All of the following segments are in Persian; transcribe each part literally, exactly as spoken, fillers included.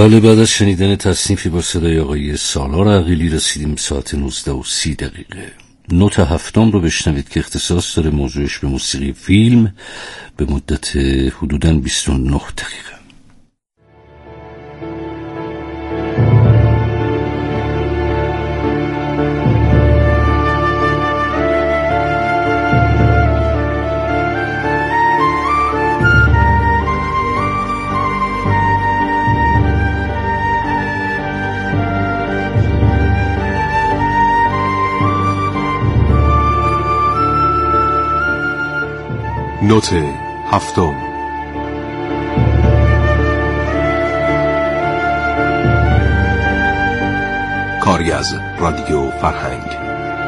بله، بعد از شنیدن تصنیفی با صدای آقای سالار عقیلی رسیدیم ساعت نوزده و سی دقیقه. نوت هفتم رو بشنوید که اختصاص داره موضوعش به موسیقی فیلم به مدت حدوداً بیست و نه دقیقه. نوت هفتم. کاری از رادیو فرهنگ.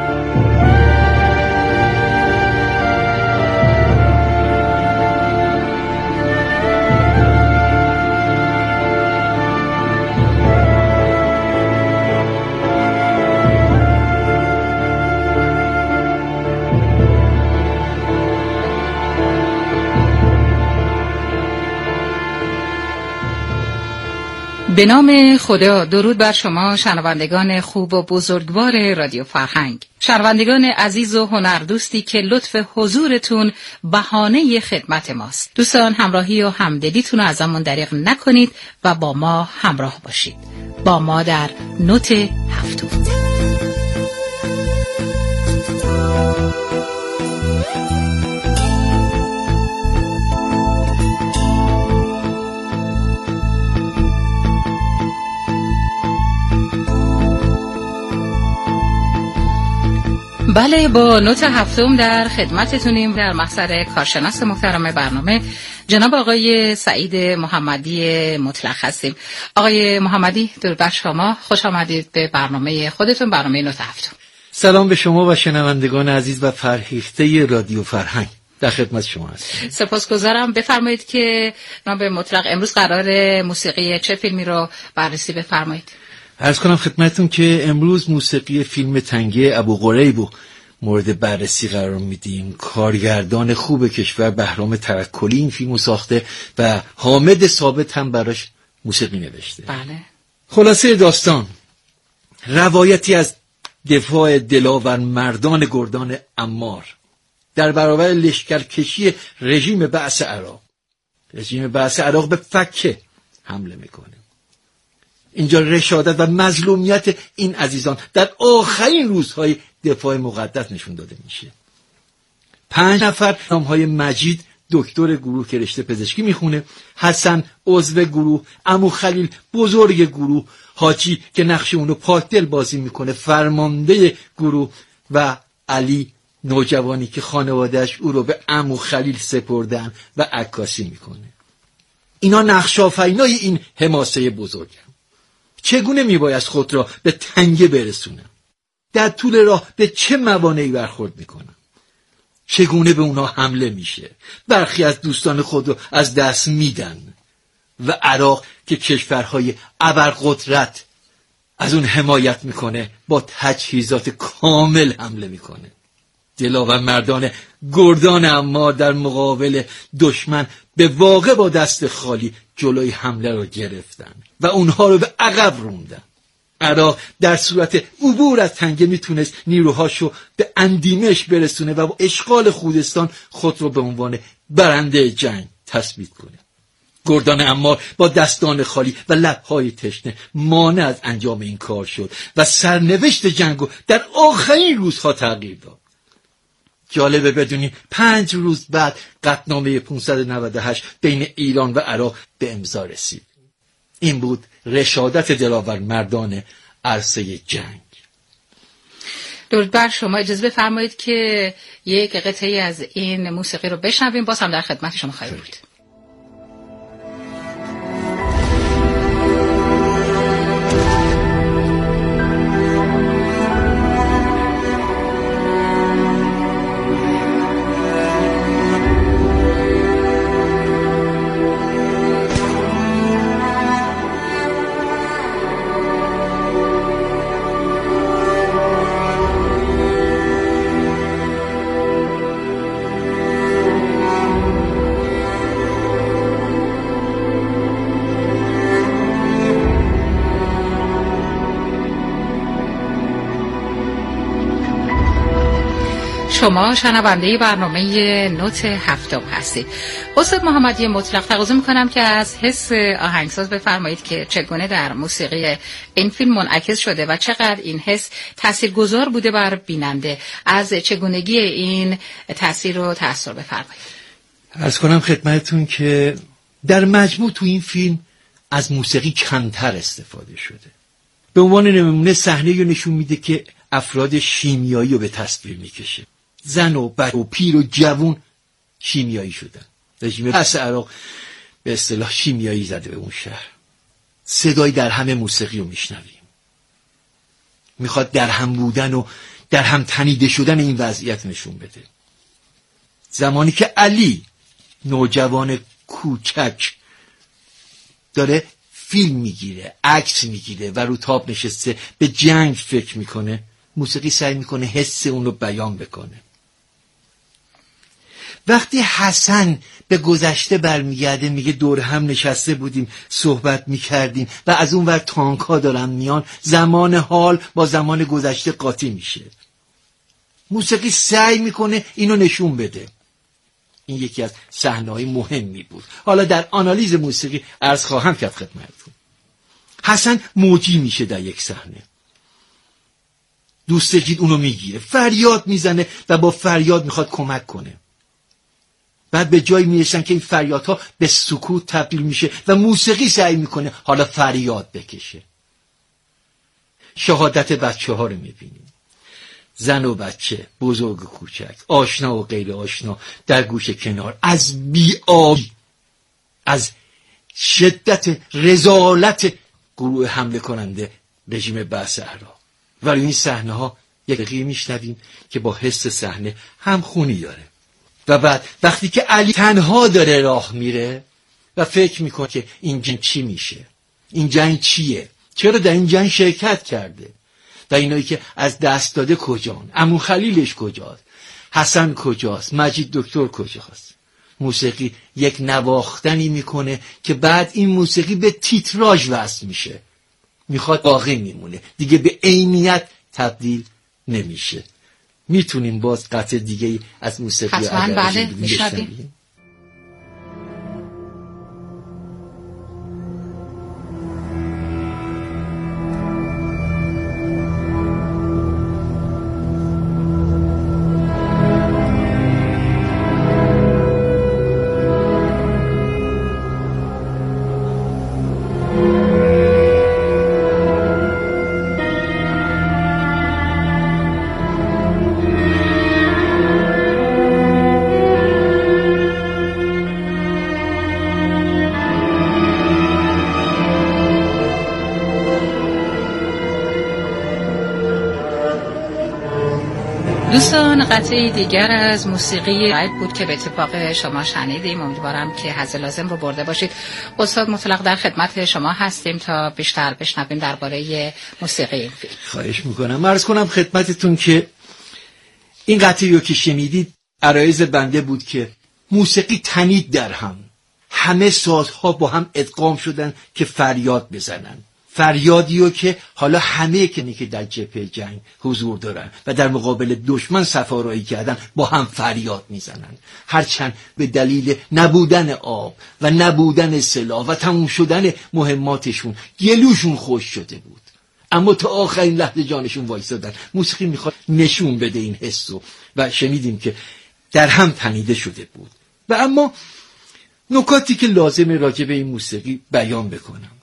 به نام خدا. درود بر شما شنوندگان خوب و بزرگوار رادیو فرهنگ، شنوندگان عزیز و هنردوستی که لطف حضورتون بهانه خدمت ماست. دوستان، همراهی و همدلیتون رو ازمون دریغ نکنید و با ما همراه باشید. با ما در نوت هفتم. بله، با نوت هفتم در خدمتتونیم. در محضر کارشناس محترم برنامه جناب آقای سعید محمدی مطلق هستیم. آقای محمدی، درود بر شما، خوش آمدید به برنامه خودتون، برنامه نوت هفتم. سلام به شما و شنوندگان عزیز و فرهیخته رادیو فرهنگ، در خدمت شما هستم. سپاسگزارم. بفرمایید که جناب مطلق امروز قرار موسیقی چه فیلمی رو بررسی بفرمایید. عرض کنم خدمتتون که امروز موسیقی فیلم تنگه ابوقریب رو مورد بررسی قرار میدیم. کارگردان خوب کشور بهرام توکلی این فیلمو ساخته و حامد ثابت هم براش موسیقی نوشته. بله. خلاصه داستان روایتی از دفاع دلاور مردان گردان عمار در برابر لشکرکشی رژیم بعث عراق. رژیم بعث عراق به فکه حمله میکنه. اینجا رشادت و مظلومیت این عزیزان در آخرین روزهای دفاع مقدس نشون داده میشه. پنج نفر نامهای مجید دکتر گروه که رشته پزشکی میخونه، حسن عضو گروه، عمو خلیل بزرگ گروه، حاجی که نقش اونو پاکدل بازی میکنه فرمانده گروه و علی نوجوانی که خانوادهش او رو به عمو خلیل سپردن و عکاسی میکنه. اینا نقش آفرینای این حماسه بزرگن. چگونه میباید خود را به تنگه برسونم؟ در طول راه به چه موانعی برخورد میکنم؟ چگونه به اونا حمله میشه؟ برخی از دوستان خود رو از دست میدن و عراق که کشورهای ابرقدرت از اون حمایت میکنه با تجهیزات کامل حمله میکنه. دلاور مردان گردان عمار در مقابل دشمن به واقع با دست خالی جلوی حمله رو گرفتن و اونها رو به عقب روندن. عراق در صورت عبور از تنگه میتونست نیروهاشو به اندیمش برسونه و با اشغال خوزستان خود رو به عنوان برنده جنگ تثبیت کنه. گردان عمار با دستان خالی و لبهای تشنه مانع از انجام این کار شد و سرنوشت جنگو در آخرین روزها تغییر داد. جالبه بدونی پنج روز بعد قطعنامه پانصد و نود و هشت بین ایران و عراق به امضا رسید. این بود رشادت دلاور مردان عرصه جنگ. درود بر شما. اجازه بفرمایید که یک قطعی از این موسیقی رو بشنویم، باز هم در خدمت شما خواهیم بود. شما شنونده برنامه نوت هفتم هستید. استاد محمدی مطلق، تقاضا میکنم که از حس آهنگساز بفرمایید که چگونه در موسیقی این فیلم منعکس شده و چقدر این حس تاثیرگذار بوده بر بیننده. از چگونگی این تاثیر رو تأثیر بفرمایید. عرض کنم خدمتتون که در مجموع تو این فیلم از موسیقی کمتر استفاده شده. به عنوان نمونه صحنه رو نشون میده که افراد شیمیایی رو به تصویر میکشه. زن و بچه و پیر و جوون شیمیایی شدن. رژیم بأس عراق به اصطلاح شیمیایی زده به اون شهر. صدای در همه موسیقی رو میشنویم. میخواد در هم بودن و در هم تنیده شدن این وضعیت نشون بده. زمانی که علی نوجوان کوچک داره فیلم میگیره، عکس میگیره و رو تاب نشسته به جنگ فکر میکنه، موسیقی سعی میکنه حس اون رو بیان بکنه. وقتی حسن به گذشته برمیگرده میگه دور هم نشسته بودیم صحبت میکردیم و از اون ور تانک ها دارن میان، زمان حال با زمان گذشته قاطی میشه. موسیقی سعی میکنه اینو نشون بده. این یکی از صحنه‌های مهمی بود. حالا در آنالیز موسیقی عرض خواهم کرد خدمتتون. حسن موجی میشه در یک صحنه. دوست جید اونو میگیره، فریاد میزنه و با فریاد میخواد کمک کنه. بعد به جایی میرسن که این فریادها به سکوت تبدیل میشه و موسیقی سعی میکنه حالا فریاد بکشه. شهادت بچه ها رو میبینیم. زن و بچه، بزرگ و کوچک، آشنا و غیر آشنا در گوشه کنار، از بی‌آبی، از شدت رذالت گروه حمله کننده رژیم بأس عراق. ولی این صحنه ها یک دقیقه میشنویم که با حس صحنه همخونی داره. و بعد وقتی که علی تنها داره راه میره و فکر میکنه که این جنگ چی میشه، این جنگ چیه، چرا در این جنگ شرکت کرده و اینایی که از دست داده کجان، عمو خلیلش کجاست، حسن کجاست، مجید دکتر کجاست. موسیقی یک نواختنی میکنه که بعد این موسیقی به تیتراژ وصل میشه، میخواد باقی میمونه، دیگه به عینیت تبدیل نمیشه. میتونیم باز قطع دیگه از موسیقی حتما بله میشنویم. دوستان، قطعه دیگر از موسیقی رایب بود که به اتفاق شما شنیدیم. امیدوارم که حظ لازم رو برده باشید. استاد مطلق در خدمت شما هستیم تا بیشتر بشنویم درباره موسیقی این فیلم. خواهش میکنم. عرض کنم خدمتتون که این قطعه رو که شنیدید عرایض بنده بود که موسیقی تنید در هم، همه سازها با هم ادغام شدن که فریاد بزنن. فریادیو که حالا همه کنی که در جبهه جنگ حضور دارن و در مقابل دشمن سفارایی کردن با هم فریاد میزنن، هرچند به دلیل نبودن آب و نبودن سلاح و تموم شدن مهماتشون گلوشون خوش شده بود، اما تا آخرین لحظه جانشون وایسادن. موسیقی میخواد نشون بده این حسو و شنیدیم که در هم تنیده شده بود. و اما نکاتی که لازمه راجع به این موسیقی بیان بکنم.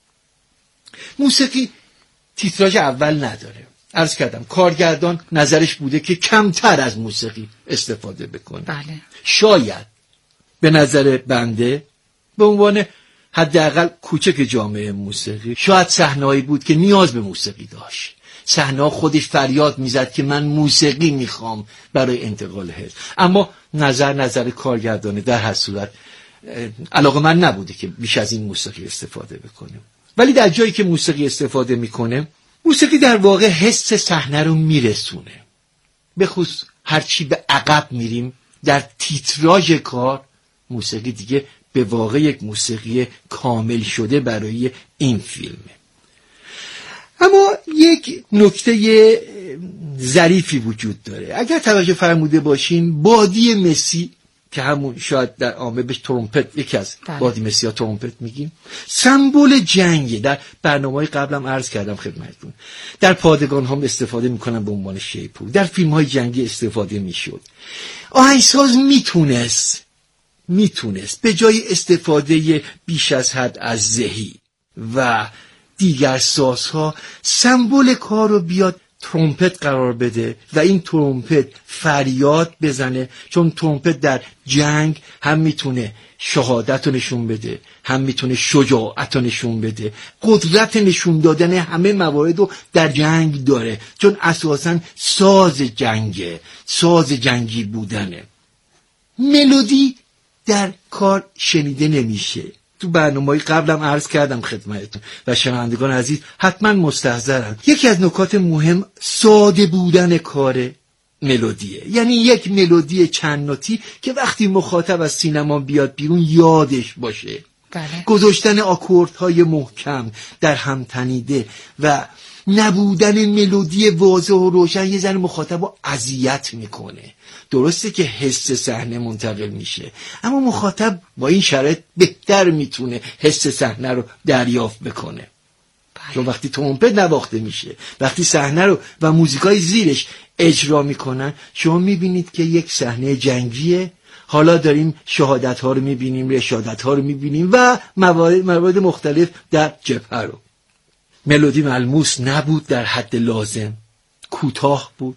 موسیقی تیتراژ اول نداره. عرض کردم کارگردان نظرش بوده که کمتر از موسیقی استفاده بکنه. بله. شاید به نظر بنده به عنوان حداقل کوچک جامعه موسیقی شاید صحنه‌ای بود که نیاز به موسیقی داشت. صحنه خودش فریاد میزد که من موسیقی میخوام برای انتقال حس. اما نظر نظر کارگردانه در هر صورت علاقه من نبوده که بیش از این موسیقی استفاده بکنه. ولی در جایی که موسیقی استفاده میکنه، موسیقی در واقع حس صحنه رو میرسونه. به خصوص هرچی به عقب میریم در تیتراژ کار، موسیقی دیگه به واقع یک موسیقی کامل شده برای این فیلمه. اما یک نکته ظریفی وجود داره. اگر توجه فرموده باشین بادی مسی که همون شاید در عامه بهش ترومپت، یکی از بادی مسی ها ترومپت میگیم، سمبل جنگه. در برنامه‌های قبلم عرض کردم خدمتتون، در پادگان هم استفاده میکنن به عنوان شیپور، در فیلم های جنگی استفاده میشد. آهنگساز میتونست میتونست به جای استفاده بیش از حد از زهی و دیگر سازها سمبل کار رو بیاد ترومپت قرار بده و این ترومپت فریاد بزنه، چون ترومپت در جنگ هم میتونه شهادت رو نشون بده، هم میتونه شجاعت رو نشون بده، قدرت نشون دادن همه موارد رو در جنگ داره، چون اساساً ساز جنگه، ساز جنگی بودنه. ملودی در کار شنیده نمیشه. تو برنامه‌های قبلم عرض کردم خدمتتون و شنوندگان عزیز حتما مستحضرن. یکی از نکات مهم ساده بودن کار ملودیه، یعنی یک ملودی چند نوتی که وقتی مخاطب از سینما بیاد بیرون یادش باشه. بله. گذاشتن آکوردهای محکم در هم تنیده و نبودن ملودی واضح و روشن یه ذره مخاطب رو اذیت میکنه. درسته که حس صحنه منتقل میشه، اما مخاطب با این شرایط بهتر میتونه حس صحنه رو دریافت بکنه. بله. چون وقتی ترومپت نواخته میشه، وقتی صحنه رو و موزیکای زیرش اجرا میکنن، شما میبینید که یک صحنه جنگیه. حالا داریم شهادت ها رو میبینیم، رشادت ها رو میبینیم و موارد, موارد مختلف در جبهه رو. ملودی ملموس نبود، در حد لازم کوتاه بود.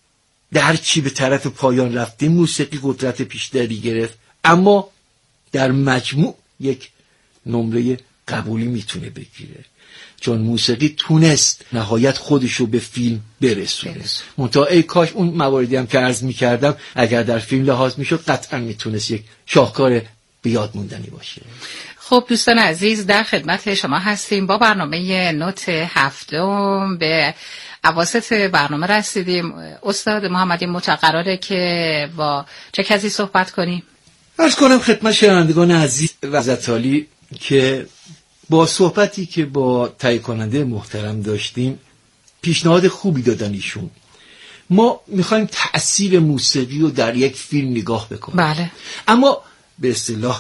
در چی به طرف پایان رفتیم موسیقی قدرت بیشتری گرفت، اما در مجموع یک نمره قبولی میتونه بگیره، چون موسیقی تونست نهایت خودشو به فیلم برسونه. منتها ای کاش اون مواردی هم که عرض میکردم اگر در فیلم لحاظ میشد قطعا میتونست یک شاهکار بیاد موندنی باشه. خب دوستان عزیز، در خدمت شما هستیم با برنامه نوت هفتم. به اواسط برنامه رسیدیم. استاد محمدی متقرره که با چه کسی صحبت کنیم؟ عرض کنم خدمت شنوندگان عزیز و عزتعالی که با صحبتی که با تهیه کننده محترم داشتیم پیشنهاد خوبی دادن ایشون. ما میخوایم تأثیر موسیقی رو در یک فیلم نگاه بکنیم. بله. اما به اصطلاح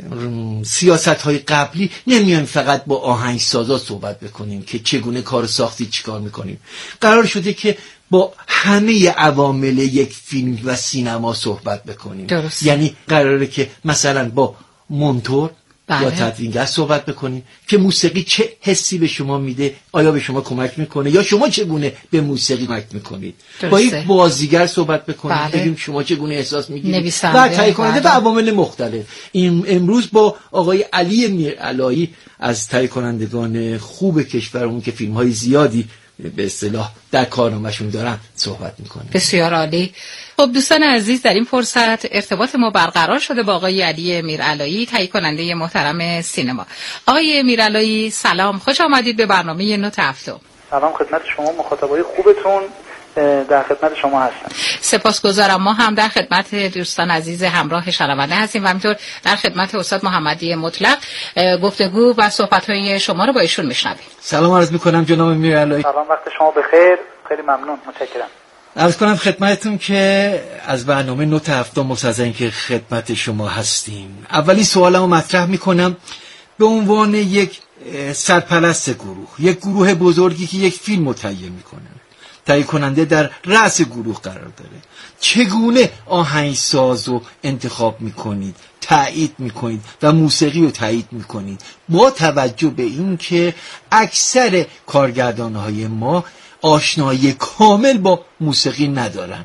سیاست های قبلی نمیایم فقط با آهنگسازا صحبت بکنیم که چگونه کار ساختی چیکار میکنیم. قرار شده که با همه عوامل یک فیلم و سینما صحبت بکنیم. درست. یعنی قراره که مثلا با مونتور بله. یا تدوینگر صحبت بکنیم که موسیقی چه حسی به شما میده، آیا به شما کمک میکنه یا شما چگونه به موسیقی کمک میکنید. با یک بازیگر صحبت بکنیم بله. ببینیم شما چگونه احساس میگیرید و تهیه کننده و عوامل مختلف. این امروز با آقای علی میرعلایی از تهیه کنندگان خوب کشورمون که فیلم های زیادی به اصطلاح در کارنامه‌شون دارن صحبت میکنیم. بسیار عالی. خب دوستان عزیز، در این فرصت ارتباط ما برقرار شده با آقای علی میرعلایی، تهیه کننده محترم سینما. آقای میرعلایی سلام، خوش آمدید به برنامه نوت هفتم. سلام خدمت شما مخاطبای خوبتون، در خدمت شما هستم. سپاسگزارم. ما هم در خدمت دوستان عزیز همراه شنونده هستیم و همینطور در خدمت استاد محمدی مطلق گفتگو و صحبت‌های شما رو با ایشون میشنویم. سلام عرض می‌کنم جناب میرعلایی. سلام، وقت شما بخیر. خیلی ممنون، متشکرم. عرض کنم خدمتتون که از برنامه نوت هفتم مستعظم که خدمت شما هستیم. اولی سوالمو مطرح می‌کنم به عنوان یک سرپرست گروه، یک گروه بزرگی که یک فیلم تهیه می‌کنه، تهیه کننده در رأس گروه قرار داره، چگونه آهنگساز رو انتخاب میکنید، تایید میکنید و موسیقی رو تایید میکنید با توجه به این که اکثر کارگردانهای ما آشنایی کامل با موسیقی ندارن؟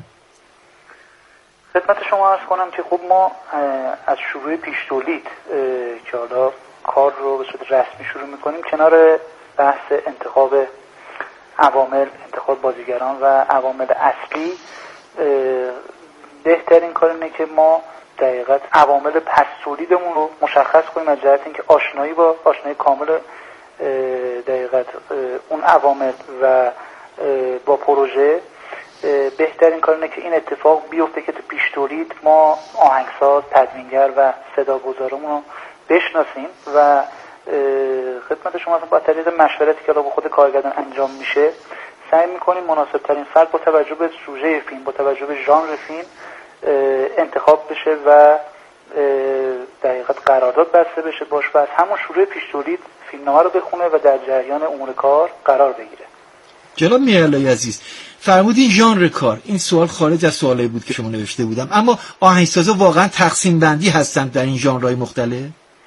خدمت شما عرض کنم که خب ما از شروع پیش تولید که حالا کار رو به صورت رسمی شروع میکنیم، کنار بحث انتخاب عوامل، انتخاب بازیگران و عوامل اصلی، بهترین کار اینه که ما دقیقاً عوامل پس تولیدمون رو مشخص کنیم از جهت اینکه آشنایی با آشنایی کامل دقیقاً اون عوامل و با پروژه. بهترین کار اینه که این اتفاق بیفته که تو پیش تولید ما آهنگساز، تدوینگر و صداگذارمون رو بشناسیم و خدمت شما با طریق مشورتی که با خود کارگردان انجام میشه سعی میکنیم مناسب ترین فرد با توجه به سوژه فیلم، با توجه به ژانر فیلم انتخاب بشه و دقیقاً قرارداد بسته بشه باش و از همون شروع پیش تولید فیلمنامه رو بخونه و در جریان امور کار قرار بگیره. جناب میرعلایی عزیز، فرمودین ژانر کار، این سوال خارج از سوالایی بود که شما نوشته بودم، اما آهنگسازا واقعا تقسیم بندی هستند در این ژانرهای مختلف؟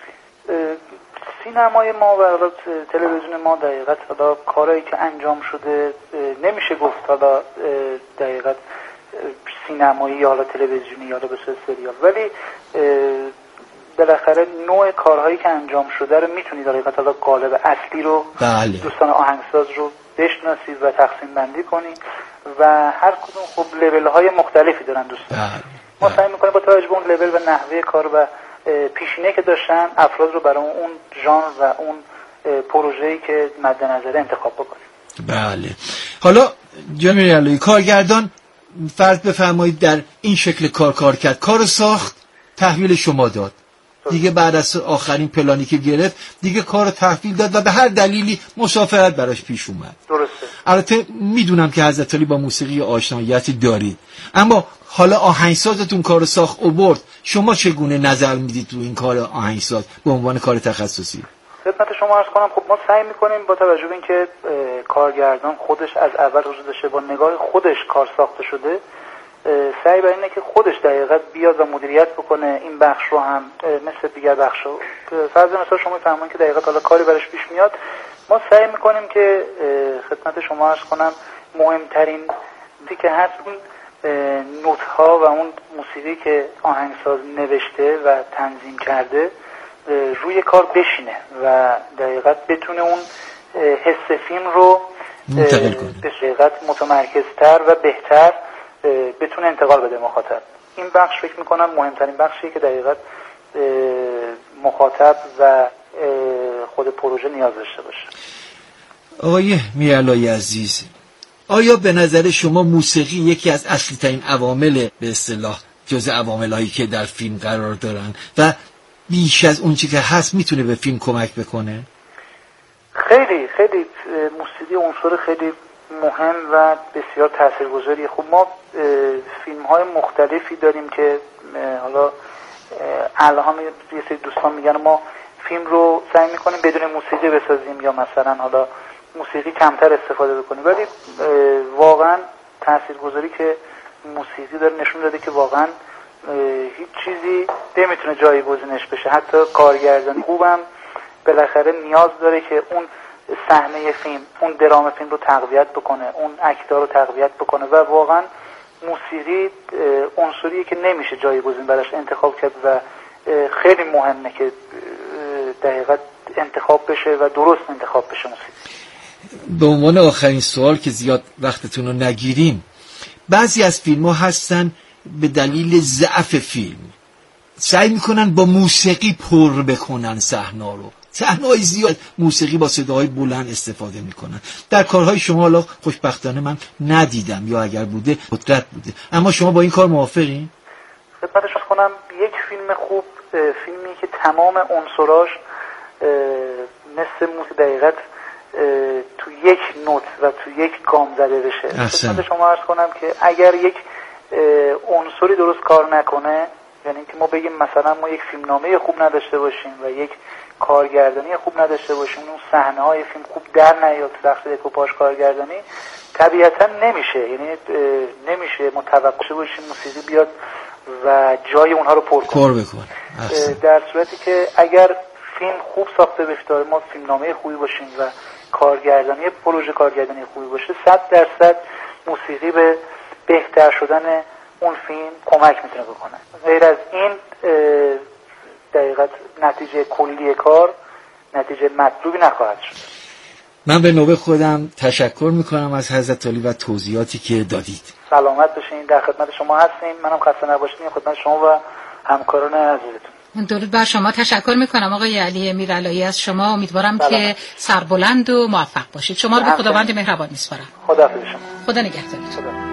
سینمای ما و تلویزیون ما دقیقاً حالا کارهایی که انجام شده نمیشه گفت حالا دقیقاً سینمایی یا حالا تلویزیونی یا حالا به صورت سریال، ولی بالاخره نوع کارهایی که انجام شده رو میتونید دقیقاً حالا قالب اصلی رو بله. دوستان آهنگساز رو بشناسید و تقسیم بندی کنید و هر کدوم خب لول های مختلفی دارن دوستان. بله. ما سعی میکنیم با توجه به اون لول و نحوه کار و پیشینه که داشتن افراد رو برای اون ژانر و اون پروژه‌ای که مد نظر انتخاب بکنیم. بله. حالا جناب میرعلایی، کارگردان فرض بفرمایید در این شکل کار کار کرد، کار ساخت، تحویل شما داد، دیگه بعد از آخرین پلانی که گرفت دیگه کار تحویل داد و به هر دلیلی مسافرت براش پیش اومد. درسته. البته میدونم که حضرت علی با موسیقی آشناییتی دارید، اما حالا آهنگسازتون کار ساخت آورد، شما چگونه نظر میدید تو این کار آهنگساز به عنوان کار تخصصی؟ خدمت شما عرض کنم خب ما سعی میکنیم با توجه به اینکه کارگردان خودش از اول وجود داشته، با نگاه خودش کار ساخته شده، سعی بر اینه که خودش دقیقاً بیاد و مدیریت بکنه این بخش رو هم مثل دیگر بخش‌ها. فرض مثلا شما میفهمون که دقیقاً حالا کاری براش پیش میاد، ما سعی میکنیم که خدمت شما عرض کنم مهمترین چیزی که هست اون نوت‌ها و اون موسیقی که آهنگساز نوشته و تنظیم کرده روی کار بشینه و دقیقاً بتونه اون حس فیلم رو منتقل کنه، به دقیقاً متمرکزتر و بهتر بتونه انتقال بده مخاطب. این بخش فکر میکنم مهمترین بخشیه که دقیقاً مخاطب و خود پروژه نیاز داشته باشه. آقای میرعلایی عزیز، آیا به نظر شما موسیقی یکی از اصلی ترین عوامل به اصطلاح جزء عواملایی که در فیلم قرار دارن و بیش از اون چی که هست میتونه به فیلم کمک بکنه؟ خیلی خیلی موسیقی عنصر خیلی مهم و بسیار تاثیرگذاریه. خب ما فیلم های مختلفی داریم که حالا الهام یه سری دوستان میگن ما فیلم رو سعی میکنیم بدون موسیقی بسازیم یا مثلا حالا موسیقی کمتر استفاده بکنیم، ولی واقعا تاثیرگذاری که موسیقی داره نشون داده که واقعا هیچ چیزی نمیتونه جایگزینش بشه. حتی کارگردانی خوبم بالاخره نیاز داره که اون صحنه فیلم، اون درام فیلم رو تقویت بکنه، اون اکتار رو تقویت بکنه و واقعا موسیقی عنصریه که نمیشه جایگزین براش انتخاب کرد و خیلی مهمه که دقیقاً انتخاب بشه و درست انتخاب بشه موسیقی. به عنوان آخرین سوال که زیاد وقتتون رو نگیریم، بعضی از فیلم ها هستن به دلیل ضعف فیلم سعی میکنن با موسیقی پر بکنن صحنه رو، صحنه‌های زیاد موسیقی با صداهای بلند استفاده میکنن. در کارهای شما حالا خوشبختانه من ندیدم یا اگر بوده قدرت بوده، اما شما با این کار موافقین؟ خدمتش کنم یک فیلم خوب فیلمی که تمام عنصراش مثل موسیقی دقیقاً تو یک نوت و تو یک گام زده بشه. خدمت شما عرض کنم که اگر یک عنصری درست کار نکنه، یعنی که ما بگیم مثلا ما یک فیلمنامه خوب نداشته باشیم و یک کارگردانی خوب نداشته باشیم، اون صحنه های فیلم خوب در نیاد وقتی دکوپاژ کارگردانی، طبیعتا نمیشه، یعنی نمیشه متوقع باشیم موسیقی بیاد و جای اونها رو پر کنه. پر بکنه. در صورتی که اگر فیلم خوب ساخته بشه، ما فیلمنامه خوبی باشیم و کارگردانی پروژه کارگردانی خوبی باشه، صد درصد موسیقی به بهتر شدن اون فیلم کمک میتونه بکنه. غیر از این دقیقاً نتیجه کلی کار نتیجه مطلوبی نخواهد شد. من به نوبه خودم تشکر میکنم از حضرت علی و توضیحاتی که دادید. سلامت باشین، در خدمت شما هستیم. منم خسته نباشین، خدمت شما و همکاران عزیزتون. درود بر شما. تشکر میکنم آقای علی میرعلایی از شما. امیدوارم سلامت. که سربلند و موفق باشید. شما رو به خداوند مهربان میسپارم. خداحافظ شما. خدا نگهدارتون. خدا.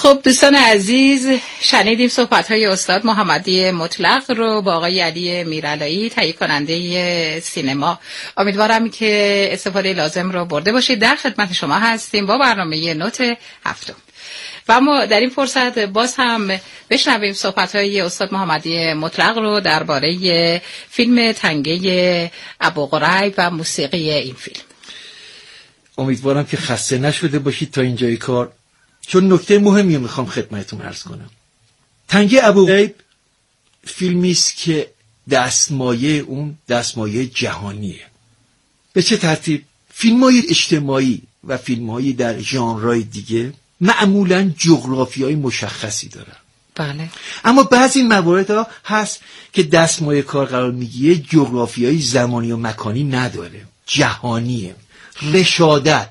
خب دوستان عزیز، شنیدیم صحبت‌های استاد محمدی مطلق رو با آقای علی میرعلایی، تهیه کننده سینما. امیدوارم که استفاده لازم رو برده باشید. در خدمت شما هستیم با برنامه نوت هفتم و ما در این فرصت باز هم بشنویم صحبت‌های استاد محمدی مطلق رو درباره فیلم تنگه ابوغریب و موسیقی این فیلم. امیدوارم که خسته نشده باشید تا اینجای کار، چون نکته مهمی رو میخوام خدمتتون عرض کنم. تنگه ابوغریب فیلمی است که دستمایه اون دستمایه جهانیه. به چه ترتیب؟ فیلم‌های اجتماعی و فیلم‌های در ژانرهای دیگه معمولاً جغرافیای مشخصی دارن. بله. اما بعضی موارد ها هست که دستمایه کار قرار میگیره جغرافیای زمانی و مکانی نداره، جهانیه. رشادت،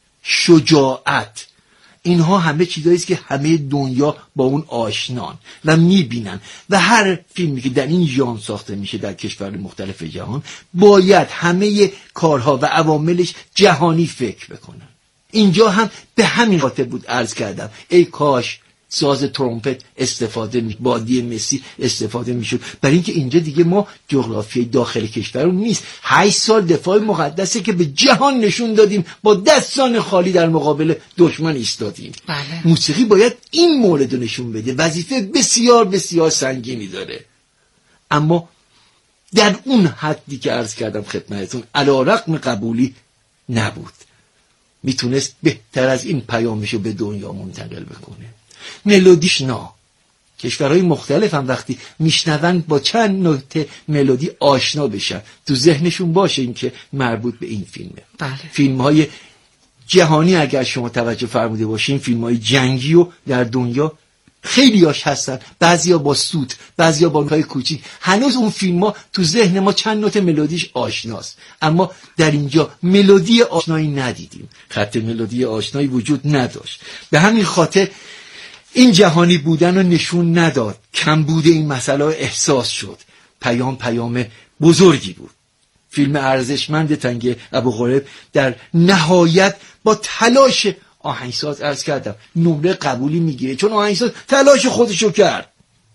شجاعت، اینها همه چیزایی است که همه دنیا با اون آشنان و میبینن و هر فیلمی که در این ژانر ساخته میشه در کشور مختلف جهان باید همه کارها و عواملش جهانی فکر بکنن. اینجا هم به همین خاطر بود عرض کردم ای کاش ساز ترومپت استفاده می بادی مسی استفاده میشد، برای اینکه اینجا دیگه ما جغرافیای داخل کشورمون نیست. هشت سال دفاع مقدسه که به جهان نشون دادیم با دستان خالی در مقابل دشمن ایستادیم. بله. موسیقی باید این مورد رو نشون بده، وظیفه بسیار بسیار سنگینی داره. اما در اون حدی که عرض کردم خدمتتون علی رغم قبولی نبود، میتونست بهتر از این پیامشو به دنیا منتقل بکنه. ملودیش نا کشورهای مختلف هم وقتی میشنون با چند نکته ملودی آشنا بشن، تو ذهنشون باشه این که مربوط به این فیلمه. بله. فیلم‌های جهانی اگر شما توجه فرموده باشین، فیلم‌های جنگی و در دنیا خیلیاش هستن، بعضیا با سوت، بعضیا با نوت‌های کوچیک. هنوز اون فیلم‌ها تو ذهن ما چند نوت ملودیش آشناست، اما در اینجا ملودی آشنایی ندیدیم، خط ملودی آشنایی وجود نداشت. به همین خاطر این جهانی بودن رو نشون نداد، کم بوده این مسئله احساس شد. پیام پیام بزرگی بود. فیلم ارزشمند تنگه ابوغریب در نهایت با تلاش آهنگساز عرض کردم نمره قبولی میگیره، چون آهنگساز تلاش خودشو کرد.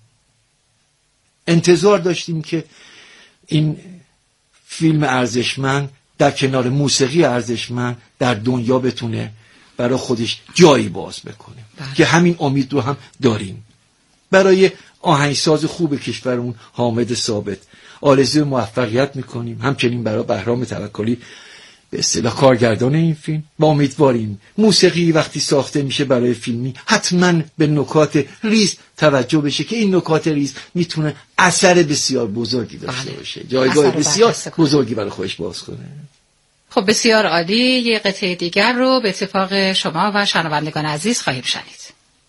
انتظار داشتیم که این فیلم ارزشمند در کنار موسیقی ارزشمند در دنیا بتونه برای خودش جایی باز بکنه. بله. که همین امید رو هم داریم. برای آهنگساز خوب کشورمون حامد ثابت آرزوی موفقیت میکنیم، همچنین برای بهرام توکلی به اصطلاح کارگردان این فیلم. با امیدواریم موسیقی وقتی ساخته میشه برای فیلمی حتما به نکات ریز توجه بشه که این نکات ریز میتونه اثر بسیار بزرگی داشته بله. باشه، جایگاه بسیار بزرگی برای خودش باز کنه. خب بسیار عالی. یه قطعه دیگر رو به اتفاق شما و شنوندگان عزیز خواهیم شنید.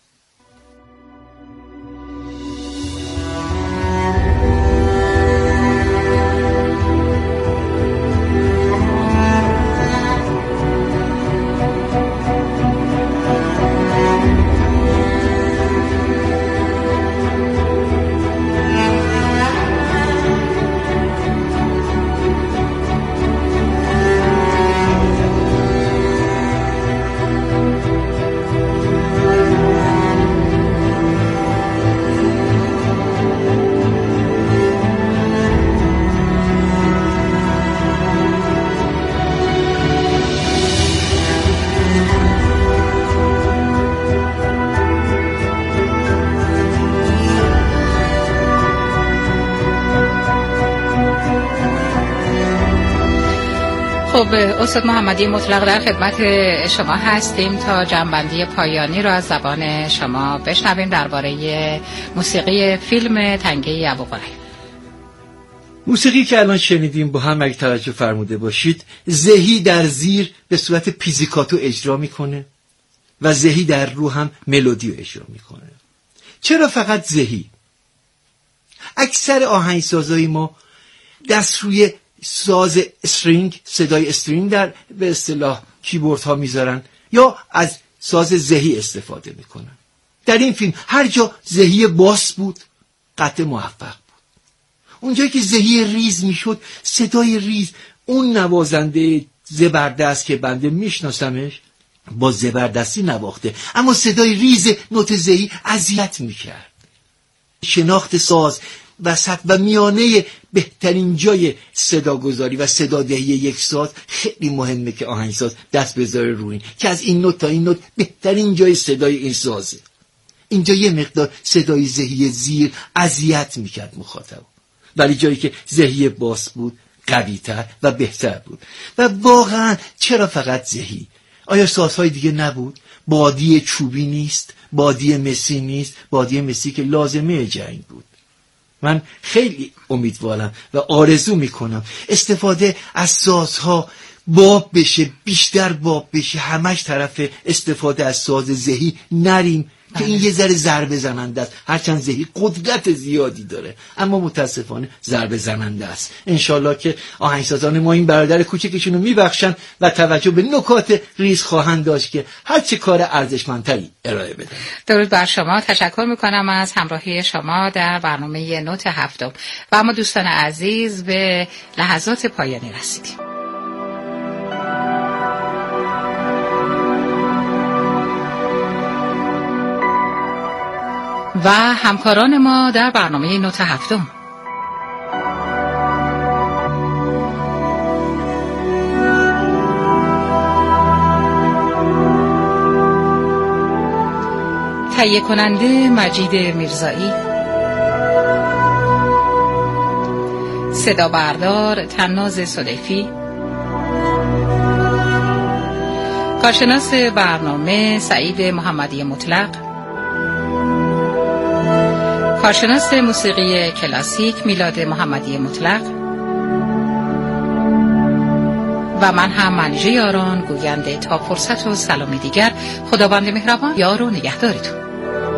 خب استاد محمدی مطلق در خدمت شما هستیم تا جنبندی پایانی رو از زبان شما بشنویم درباره موسیقی فیلم تنگه ابوغریب. موسیقی که الان شنیدیم با هم اگه توجه فرموده باشید، زهی در زیر به صورت پیزیکاتو اجرا میکنه و زهی در رو هم ملودی رو اجرا میکنه. چرا فقط زهی؟ اکثر آهنگسازای ما دست روی ساز استرینگ، صدای استرینگ در به اصطلاح کیبورد ها میذارن یا از ساز زهی استفاده میکنن. در این فیلم هر جا زهی باس بود قطع موفق بود. اونجایی که زهی ریز میشد، صدای ریز، اون نوازنده زبردست که بنده میشناسمش با زبردستی نواخته، اما صدای ریز نوت زهی اذیت میکرد. شناخت ساز وسط و میانه بهترین جای صداگذاری و صدادهی یک ساز خیلی مهمه که آهنگساز دست بذاره روی این که از این نوت تا این نوت بهترین جای صدای این سازه. اینجا یه مقدار صدای زهی زیر اذیت میکرد مخاطب، ولی جایی که زهی باس بود قوی‌تر و بهتر بود. و واقعا چرا فقط زهی؟ آیا سازهای دیگه نبود؟ بادی چوبی نیست، بادی مسی نیست، بادی مسی که لازمه جنگ بود. من خیلی امیدوارم و آرزو میکنم استفاده از سازها باب بشه، بیشتر باب بشه، همش طرف استفاده از ساز زهی نریم که این یه ذره ضربه زننده است. هرچند زهی قدرت زیادی داره اما متاسفانه ضربه زننده است. انشالله که آهنگسازان ما این برادر کوچکشونو میبخشن و توجه به نکات ریز خواهند داشت که هر چه کار ارزشمندتری ارائه بدن. درود بر شما، تشکر میکنم از همراهی شما در برنامه نوت هفتم. و اما دوستان عزیز به لحظات پایانی رسیدیم. و همکاران ما در برنامه نوت هفتم: تهیه کننده مجید میرزایی، صدا بردار تناز صدیفی، کارشناس برنامه سعید محمدی مطلق، کارشناس موسیقی کلاسیک میلاد محمدی مطلق و من هم منیژه یاران گوینده تا فرصت و سلامی دیگر. خداوند مهربان یار و نگهدارتون.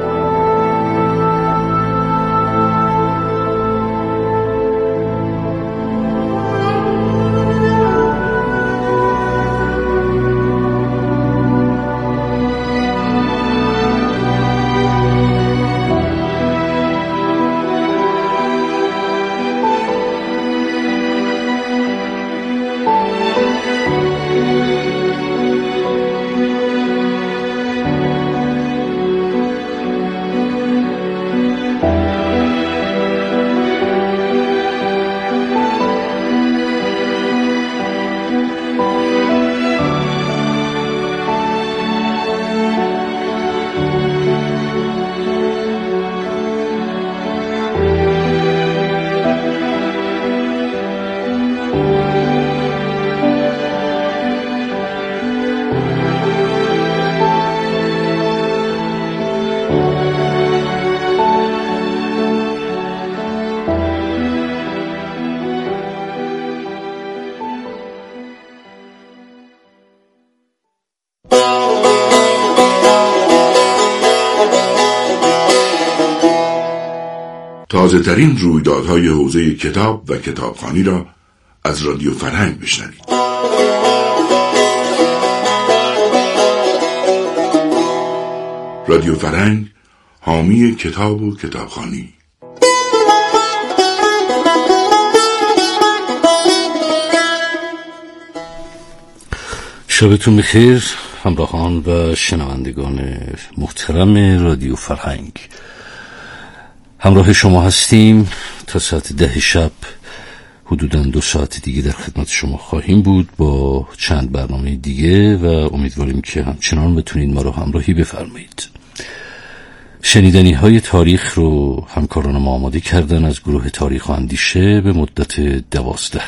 تازه‌ترین رویدادهای حوزه کتاب و کتابخوانی را از رادیو فرهنگ بشنوید. رادیو فرهنگ، حامی کتاب و کتابخوانی. شبتون بخیر همراهان و شنوندگان محترم رادیو فرهنگ. همراه شما هستیم تا ساعت ده شب. حدوداً دو ساعت دیگه در خدمت شما خواهیم بود با چند برنامه دیگه و امیدواریم که همچنان بتونید ما رو همراهی بفرمایید. شنیدنی های تاریخ رو همکاران ما آماده کردن از گروه تاریخ و اندیشه به مدت دوازده